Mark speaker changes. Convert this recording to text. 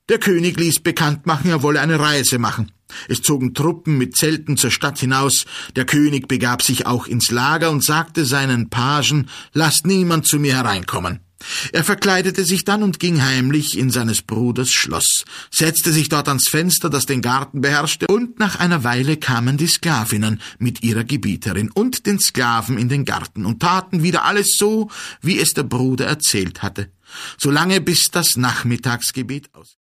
Speaker 1: Der König ließ bekannt machen, er wolle eine Reise machen. Es zogen Truppen mit Zelten zur Stadt hinaus. Der König begab sich auch ins Lager und sagte seinen Pagen, lasst niemand zu mir hereinkommen. Er verkleidete sich dann und ging heimlich in seines Bruders Schloss, setzte sich dort ans Fenster, das den Garten beherrschte, und nach einer Weile kamen die Sklavinnen mit ihrer Gebieterin und den Sklaven in den Garten und taten wieder alles so, wie es der Bruder erzählt hatte, solange bis das Nachmittagsgebet aus